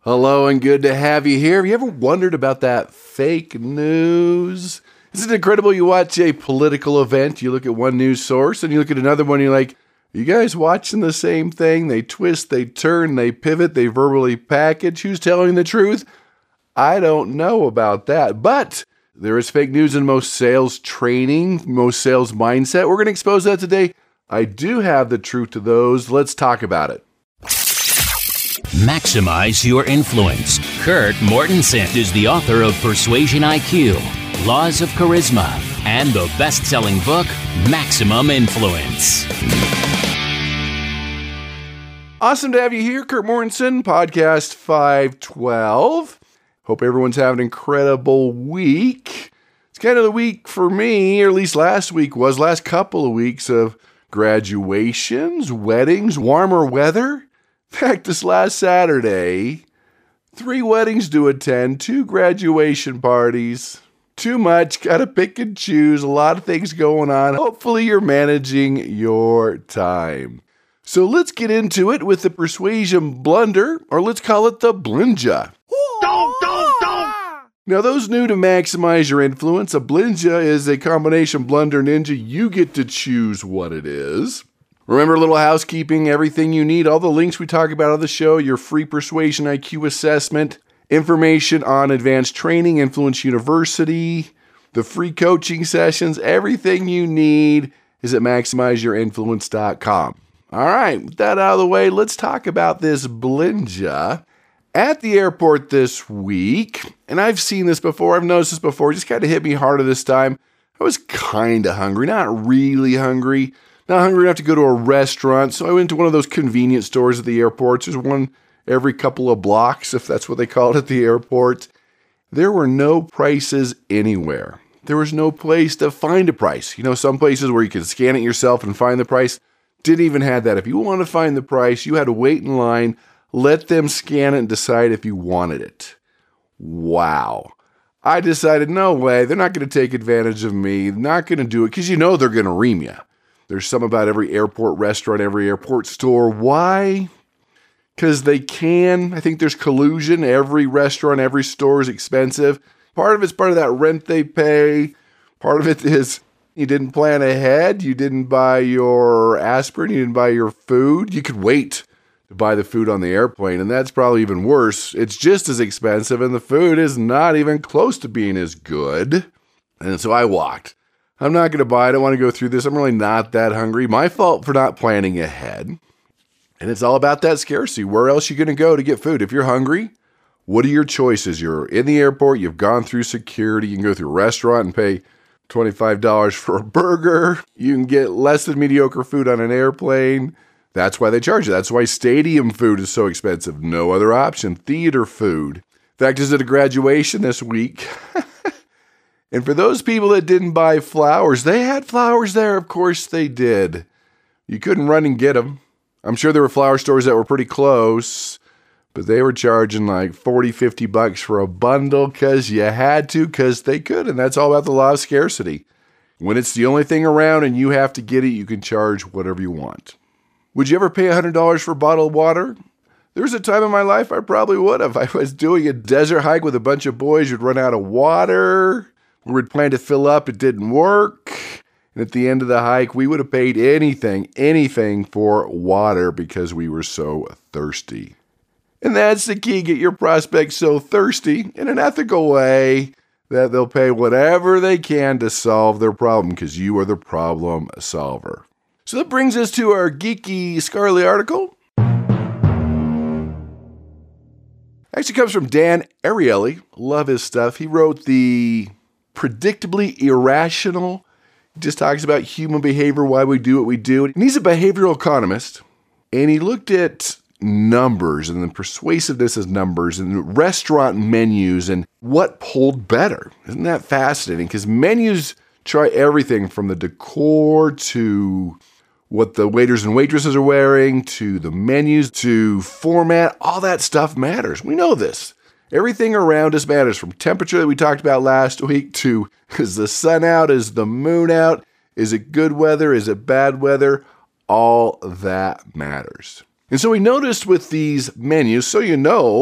Hello and good to have you here. Have you ever wondered about that fake news? Isn't it incredible? You watch a political event, you look at one news source, and you look at another one, and you're like, are you guys watching the same thing? They twist, they turn, they pivot, they verbally package. Who's telling the truth? I don't know about that, but there is fake news in most sales training, most sales mindset. We're going to expose that today. I do have the truth to those. Let's talk about it. Maximize your influence. Kurt Mortensen is the author of Persuasion IQ, Laws of Charisma, and the best-selling book, Maximum Influence. Awesome to have you here, Kurt Mortensen, podcast 512. Hope everyone's having an incredible week. It's kind of the week for me, or at least last couple of weeks of graduations, weddings, warmer weather. In fact, this last Saturday, 3 weddings to attend, 2 graduation parties. Too much, gotta pick and choose, a lot of things going on. Hopefully you're managing your time. So let's get into it with the persuasion blunder, or let's call it the blinja. Don't! Now, those new to maximize your influence, a blinja is a combination blunder ninja. You get to choose what it is. Remember, a little housekeeping, everything you need, all the links we talk about on the show, your free Persuasion IQ assessment, information on advanced training, Influence University, the free coaching sessions, everything you need is at MaximizeYourInfluence.com. All right, with that out of the way, let's talk about this blinja. At the airport this week, and I've seen this before, I've noticed this before, it just kind of hit me harder this time. I was kind of hungry, not really hungry. Not hungry enough to go to a restaurant, so I went to one of those convenience stores at the airports. There's one every couple of blocks, if that's what they call it at the airport. There were no prices anywhere. There was no place to find a price. You know, some places where you can scan it yourself and find the price, didn't even have that. If you wanted to find the price, you had to wait in line, let them scan it and decide if you wanted it. Wow. I decided, no way, they're not going to take advantage of me, not going to do it, because you know they're going to ream you. There's some about every airport restaurant, every airport store. Why? Because they can. I think there's collusion. Every restaurant, every store is expensive. Part of it's part of that rent they pay. Part of it is you didn't plan ahead. You didn't buy your aspirin. You didn't buy your food. You could wait to buy the food on the airplane, and that's probably even worse. It's just as expensive, and the food is not even close to being as good. And so I walked. I'm not going to buy it. I don't want to go through this. I'm really not that hungry. My fault for not planning ahead. And it's all about that scarcity. Where else are you going to go to get food? If you're hungry, what are your choices? You're in the airport. You've gone through security. You can go through a restaurant and pay $25 for a burger. You can get less than mediocre food on an airplane. That's why they charge you. That's why stadium food is so expensive. No other option. Theater food. In fact, I was at a graduation this week. And for those people that didn't buy flowers, they had flowers there. Of course they did. You couldn't run and get them. I'm sure there were flower stores that were pretty close, but they were charging like $40-50 for a bundle because you had to, because they could. And that's all about the law of scarcity. When it's the only thing around and you have to get it, you can charge whatever you want. Would you ever pay $100 for a bottle of water? There was a time in my life I probably would have. I was doing a desert hike with a bunch of boys. You'd run out of water. We would plan to fill up, it didn't work. And at the end of the hike, we would have paid anything for water because we were so thirsty. And that's the key, get your prospects so thirsty in an ethical way that they'll pay whatever they can to solve their problem because you are the problem solver. So that brings us to our geeky Scarly article. Actually comes from Dan Ariely. Love his stuff. He wrote the Predictably Irrational. He just talks about human behavior, why we do what we do. And he's a behavioral economist. And he looked at numbers and the persuasiveness of numbers and restaurant menus and what pulled better. Isn't that fascinating? Because menus try everything from the decor to what the waiters and waitresses are wearing to the menus to format. All that stuff matters. We know this. Everything around us matters, from temperature that we talked about last week to is the sun out, is the moon out, is it good weather, is it bad weather? All that matters. And so we noticed with these menus, so you know,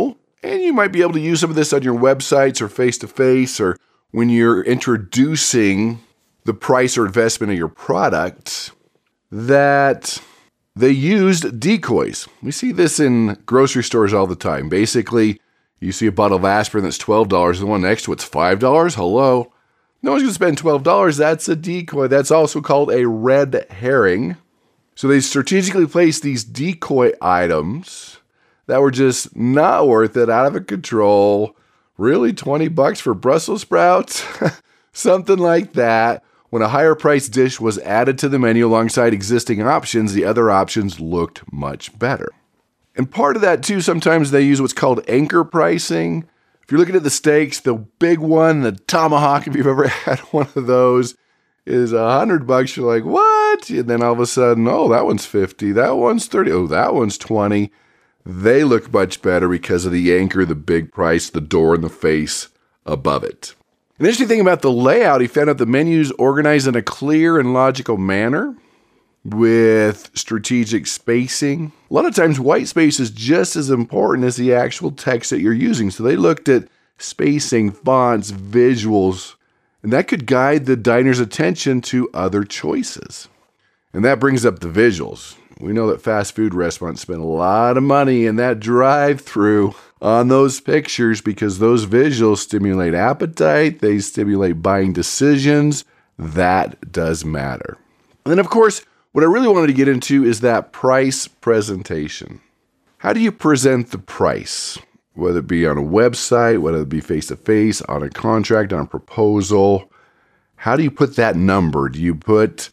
And you might be able to use some of this on your websites or face-to-face, or when you're introducing the price or investment of your product, that they used decoys. We see this in grocery stores all the time. Basically, you see a bottle of aspirin that's $12, the one next to it's $5. Hello? No one's going to spend $12. That's a decoy. That's also called a red herring. So they strategically placed these decoy items that were just not worth it, out of control. Really, $20 for Brussels sprouts? Something like that. When a higher priced dish was added to the menu alongside existing options, the other options looked much better. And part of that too, sometimes they use what's called anchor pricing. If you're looking at the steaks, the big one, the tomahawk, if you've ever had one of those, is $100. You're like, what? And then all of a sudden, oh, that one's $50. That one's $30. Oh, that one's $20. They look much better because of the anchor, the big price, the door, and the face above it. An interesting thing about the layout, he found out the menus organized in a clear and logical manner with strategic spacing. A lot of times white space is just as important as the actual text that you're using. So they looked at spacing, fonts, visuals, and that could guide the diner's attention to other choices. And that brings up the visuals. We know that fast food restaurants spend a lot of money in that drive-through on those pictures because those visuals stimulate appetite, they stimulate buying decisions. That does matter. And then, of course, what I really wanted to get into is that price presentation. How do you present the price? Whether it be on a website, whether it be face-to-face, on a contract, on a proposal. How do you put that number? Do you put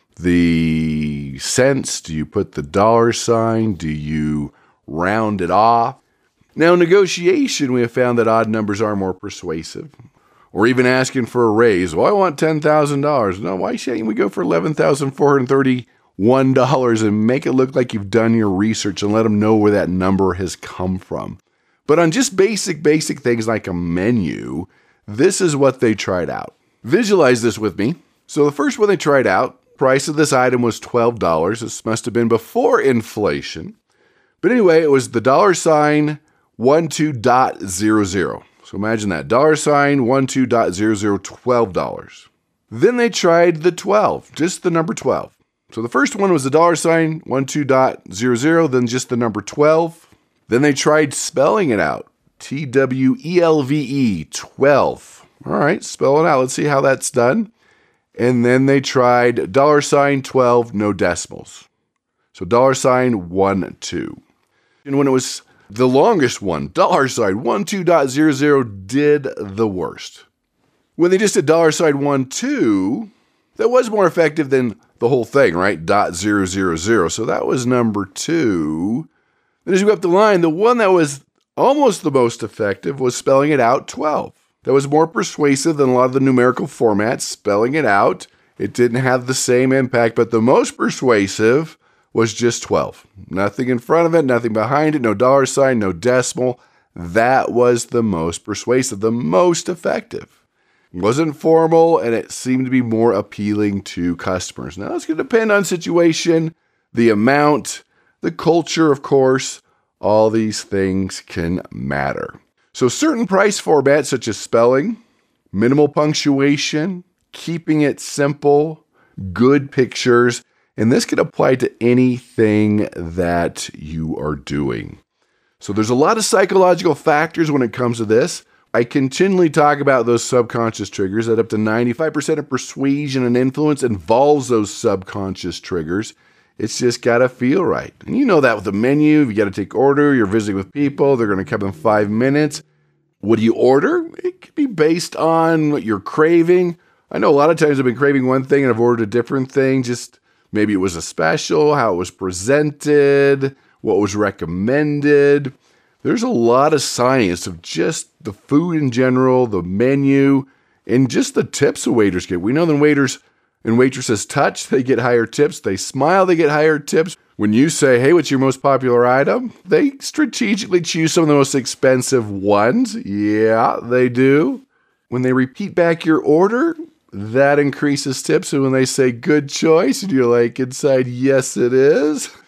the cents? Do you put the dollar sign? Do you round it off? Now, in negotiation, we have found that odd numbers are more persuasive. Or even asking for a raise. Well, I want $10,000. No, why shouldn't we go for $11,431 and make it look like you've done your research and let them know where that number has come from? But on just basic things like a menu, this is what they tried out. Visualize this with me. So the first one they tried out, price of this item was $12. This must have been before inflation. But anyway, it was the $12.00. So imagine that, $12.00, $12. Then they tried the 12, just the number 12. So the first one was the $12.00, then just the number 12. Then they tried spelling it out, TWELVE, 12. All right, spell it out. Let's see how that's done. And then they tried $12, no decimals. So $12. And when it was the longest one, $12.00 did the worst. When they just did $12, that was more effective than the whole thing, right? .000. So that was number 2. Then as you go up the line, the one that was almost the most effective was spelling it out, 12. That was more persuasive than a lot of the numerical formats, spelling it out. It didn't have the same impact, but the most persuasive was just 12. Nothing in front of it, nothing behind it, no dollar sign, no decimal. That was the most persuasive, the most effective. It wasn't formal, and it seemed to be more appealing to customers. Now, it's going to depend on situation, the amount, the culture, of course. All these things can matter. So certain price formats, such as spelling, minimal punctuation, keeping it simple, good pictures, and this can apply to anything that you are doing. So there's a lot of psychological factors when it comes to this. I continually talk about those subconscious triggers, that up to 95% of persuasion and influence involves those subconscious triggers. It's just got to feel right. And you know that with the menu, you got to take order, you're visiting with people, they're going to come in 5 minutes. What do you order? It could be based on what you're craving. I know a lot of times I've been craving one thing and I've ordered a different thing. Just maybe it was a special, how it was presented, what was recommended. There's a lot of science of just the food in general, the menu, and just the tips the waiters get. We know that waiters and waitresses touch, they get higher tips. They smile, they get higher tips. When you say, hey, what's your most popular item? They strategically choose some of the most expensive ones. Yeah, they do. When they repeat back your order, that increases tips. And when they say good choice, and you're like inside, yes, it is.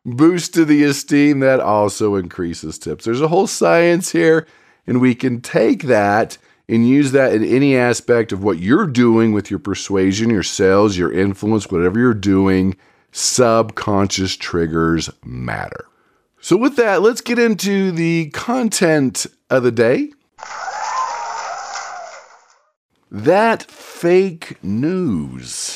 boost to the esteem, that also increases tips. There's a whole science here, and we can take that and use that in any aspect of what you're doing with your persuasion, your sales, your influence, whatever you're doing. Subconscious triggers matter. So with that, let's get into the content of the day. That fake news.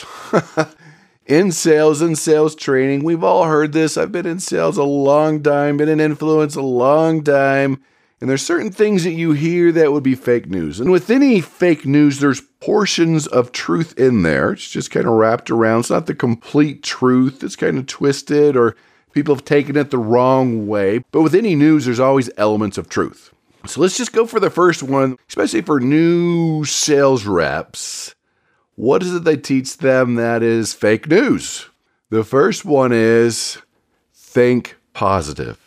In sales and sales training, we've all heard this. I've been in sales a long time, been in influence a long time, and there's certain things that you hear that would be fake news. And with any fake news, there's portions of truth in there. It's just kind of wrapped around. It's not the complete truth. It's kind of twisted, or people have taken it the wrong way. But with any news, there's always elements of truth. So let's just go for the first one, especially for new sales reps. What is it they teach them that is fake news? The first one is think positive.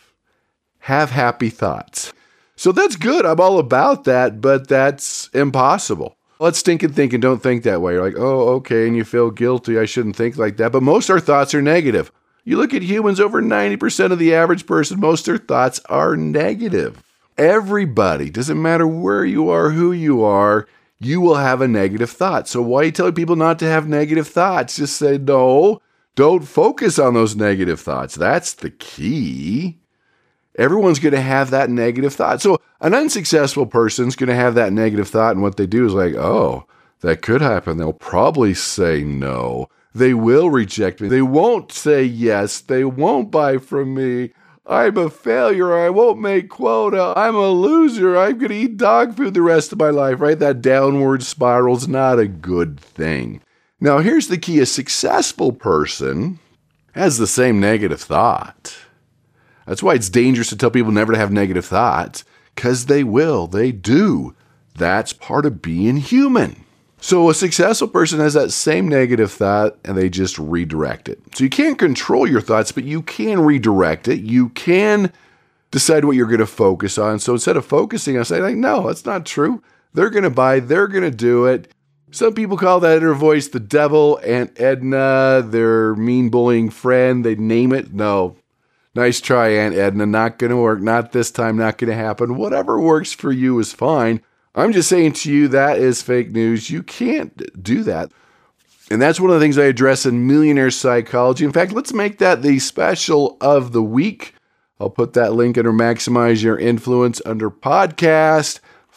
Have happy thoughts. So that's good. I'm all about that, but that's impossible. Let's think and don't think that way. You're like, oh, okay, and you feel guilty. I shouldn't think like that. But most of our thoughts are negative. You look at humans, over 90% of the average person, most of their thoughts are negative. Everybody, doesn't matter where you are, who you are, you will have a negative thought. So why are you telling people not to have negative thoughts? Just say, no, don't focus on those negative thoughts. That's the key. Everyone's going to have that negative thought. So an unsuccessful person's going to have that negative thought, and what they do is like, oh, that could happen. They'll probably say no. They will reject me. They won't say yes. They won't buy from me. I'm a failure. I won't make quota. I'm a loser. I'm going to eat dog food the rest of my life, right? That downward spiral is not a good thing. Now, here's the key. A successful person has the same negative thought. That's why it's dangerous to tell people never to have negative thoughts, because they will. They do. That's part of being human. So a successful person has that same negative thought, and they just redirect it. So you can't control your thoughts, but you can redirect it. You can decide what you're going to focus on. So instead of focusing on saying, like, no, that's not true. They're going to buy. They're going to do it. Some people call that inner voice the devil, Aunt Edna, their mean bullying friend. They name it. No. Nice try, Aunt Edna. Not going to work. Not this time. Not going to happen. Whatever works for you is fine. I'm just saying to you, that is fake news. You can't do that. And that's one of the things I address in Millionaire Psychology. In fact, let's make that the special of the week. I'll put that link under Maximize Your Influence under Podcast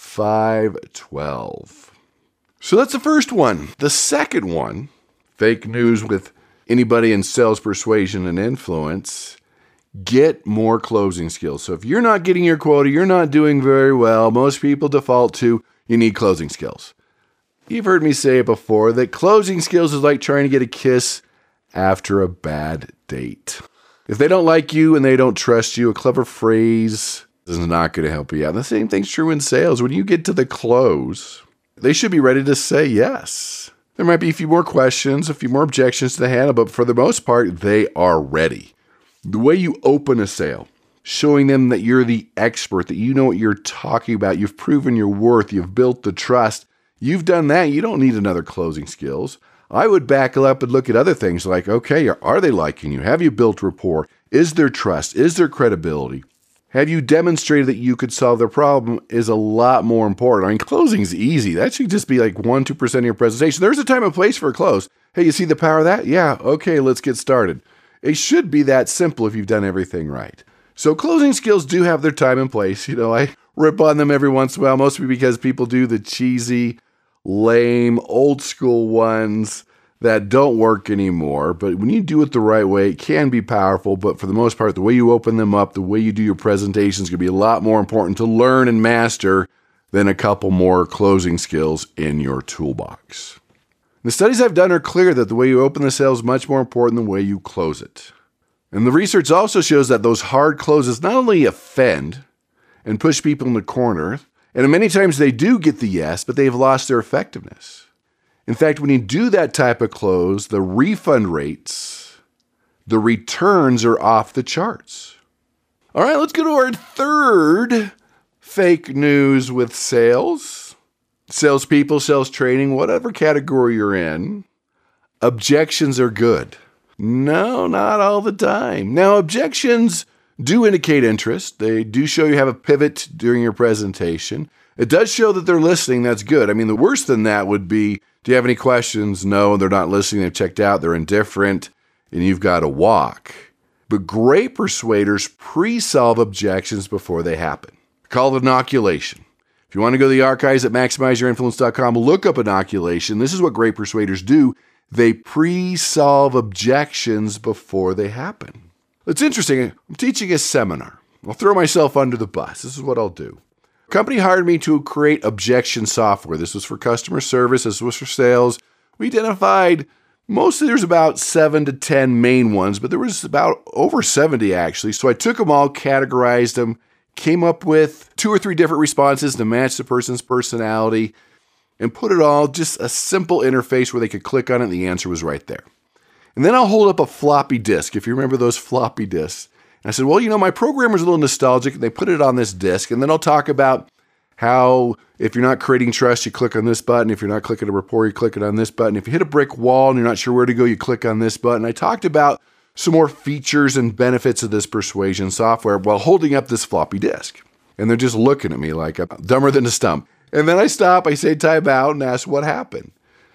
512. So that's the first one. The second one, fake news with anybody in sales persuasion and influence. Get more closing skills. So if you're not getting your quota, you're not doing very well, most people default to you need closing skills. You've heard me say it before that closing skills is like trying to get a kiss after a bad date. If they don't like you and they don't trust you, a clever phrase is not going to help you out. And the same thing's true in sales. When you get to the close, they should be ready to say yes. There might be a few more questions, a few more objections to the handle, but for the most part, they are ready. The way you open a sale, showing them that you're the expert, that you know what you're talking about, you've proven your worth, you've built the trust, you've done that, you don't need another closing skills. I would back up and look at other things like, okay, are they liking you? Have you built rapport? Is there trust? Is there credibility? Have you demonstrated that you could solve their problem is a lot more important. I mean, closing's easy. That should just be like 1-2% of your presentation. There's a time and place for a close. Hey, you see the power of that? Yeah, okay, let's get started. It should be that simple if you've done everything right. So closing skills do have their time and place. You know, I rip on them every once in a while, mostly because people do the cheesy, lame, old school ones that don't work anymore. But when you do it the right way, it can be powerful. But for the most part, the way you open them up, the way you do your presentation is going to be a lot more important to learn and master than a couple more closing skills in your toolbox. The studies I've done are clear that the way you open the sale is much more important than the way you close it. And the research also shows that those hard closes not only offend and push people in the corner, and many times they do get the yes, but they've lost their effectiveness. In fact, when you do that type of close, the refund rates, the returns are off the charts. All right, let's go to our third fake news with sales. Salespeople, sales training, whatever category you're in, objections are good. No, not all the time. Now, objections do indicate interest. They do show you have a pivot during your presentation. It does show that they're listening. That's good. I mean, the worst than that would be, do you have any questions? No, they're not listening. They've checked out. They're indifferent, and you've got to walk. But great persuaders pre-solve objections before they happen. Call it inoculation. If you want to go to the archives at MaximizeYourInfluence.com, look up inoculation. This is what great persuaders do. They pre-solve objections before they happen. It's interesting. I'm teaching a seminar. I'll throw myself under the bus. This is what I'll do. A company hired me to create objection software. This was for customer service. This was for sales. We identified mostly there's about 7 to 10 main ones, but there was about over 70 actually. So I took them all, categorized them, came up with 2 or 3 different responses to match the person's personality, and put it all just a simple interface where they could click on it and the answer was right there. And then I'll hold up a floppy disk, if you remember those floppy disks. And I said, well, my programmer's a little nostalgic, and they put it on this disk, and then I'll talk about how if you're not creating trust, you click on this button. If you're not clicking a rapport, you click it on this button. If you hit a brick wall and you're not sure where to go, you click on this button. I talked about some more features and benefits of this persuasion software while holding up this floppy disk. And they're just looking at me like I'm dumber than a stump. And then I stop, I say time out, and ask what happened.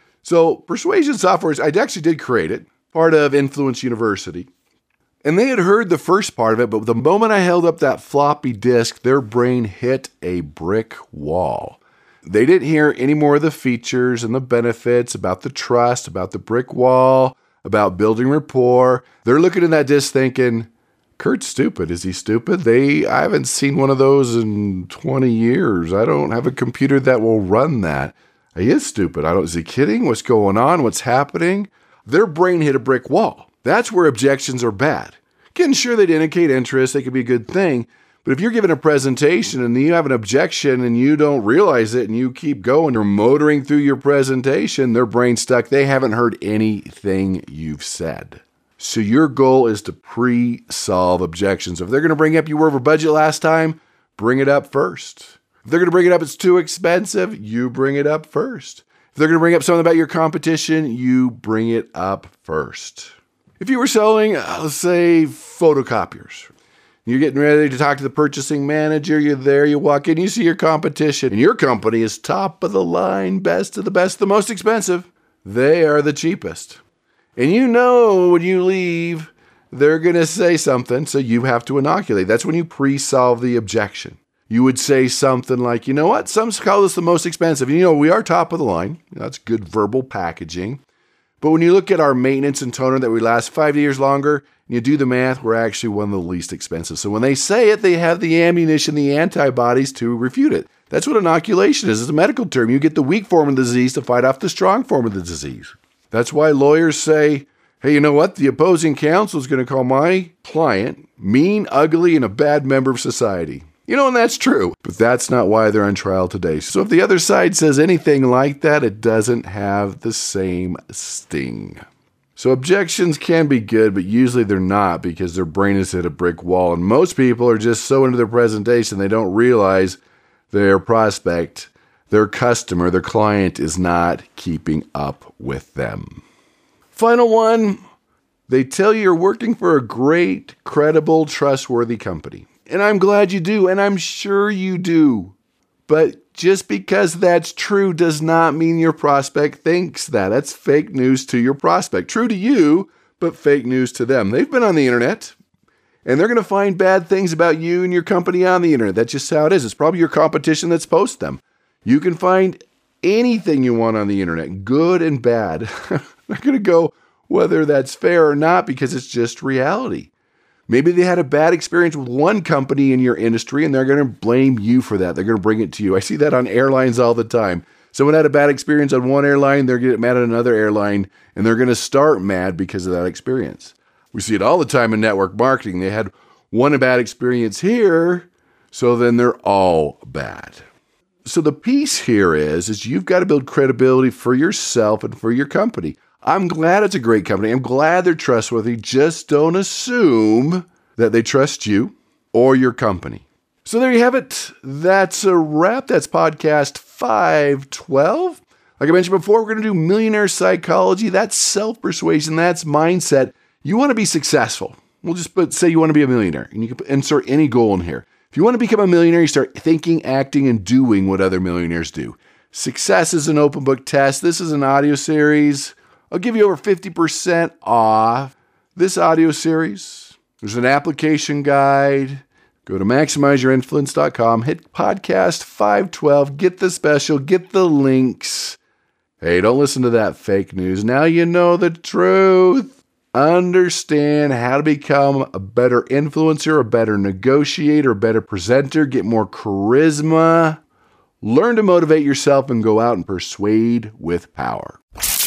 So persuasion software, I actually did create it, part of Influence University. And they had heard the first part of it, but the moment I held up that floppy disk, their brain hit a brick wall. They didn't hear any more of the features and the benefits about the trust, about the brick wall, about building rapport. They're looking at that disk thinking, Kurt's stupid. Is he stupid? I haven't seen one of those in 20 years. I don't have a computer that will run that. He is stupid. Is he kidding? What's going on? What's happening? Their brain hit a brick wall. That's where objections are bad. Again, sure, they'd indicate interest. They could be a good thing. But if you're giving a presentation and you have an objection and you don't realize it and you keep going, you're motoring through your presentation, their brain's stuck. They haven't heard anything you've said. So your goal is to pre-solve objections. If they're going to bring up you were over budget last time, bring it up first. If they're going to bring it up it's too expensive, you bring it up first. If they're going to bring up something about your competition, you bring it up first. If you were selling, let's say, photocopiers, you're getting ready to talk to the purchasing manager, you're there, you walk in, you see your competition, and your company is top of the line, best of the best, the most expensive. They are the cheapest. And when you leave, they're going to say something, so you have to inoculate. That's when you pre-solve the objection. You would say something like, you know what, some call us the most expensive. We are top of the line. That's good verbal packaging. But when you look at our maintenance and toner that we last 5 years longer, and you do the math, we're actually one of the least expensive. So when they say it, they have the ammunition, the antibodies to refute it. That's what inoculation is. It's a medical term. You get the weak form of the disease to fight off the strong form of the disease. That's why lawyers say, hey, you know what? The opposing counsel is going to call my client mean, ugly, and a bad member of society. And that's true. But that's not why they're on trial today. So if the other side says anything like that, it doesn't have the same sting. So objections can be good, but usually they're not because their brain has hit a brick wall. And most people are just so into their presentation, they don't realize their prospect, their customer, their client is not keeping up with them. Final one, they tell you you're working for a great, credible, trustworthy company. And I'm glad you do, and I'm sure you do. But just because that's true does not mean your prospect thinks that. That's fake news to your prospect. True to you, but fake news to them. They've been on the internet, and they're going to find bad things about you and your company on the internet. That's just how it is. It's probably your competition that's posted them. You can find anything you want on the internet, good and bad. They're going to go whether that's fair or not because it's just reality. Maybe they had a bad experience with one company in your industry and they're going to blame you for that. They're going to bring it to you. I see that on airlines all the time. Someone had a bad experience on one airline, they're going to get mad at another airline, and they're going to start mad because of that experience. We see it all the time in network marketing. They had one bad experience here, so then they're all bad. So the piece here is you've got to build credibility for yourself and for your company. I'm glad it's a great company. I'm glad they're trustworthy. Just don't assume that they trust you or your company. So there you have it. That's a wrap. That's podcast 512. Like I mentioned before, we're going to do millionaire psychology. That's self-persuasion. That's mindset. You want to be successful. We'll just say you want to be a millionaire, and you can insert any goal in here. If you want to become a millionaire, you start thinking, acting, and doing what other millionaires do. Success is an open book test. This is an audio series. I'll give you over 50% off this audio series. There's an application guide. Go to MaximizeYourInfluence.com, hit podcast 512, get the special, get the links. Hey, don't listen to that fake news. Now you know the truth. Understand how to become a better influencer, a better negotiator, a better presenter, get more charisma. Learn to motivate yourself and go out and persuade with power.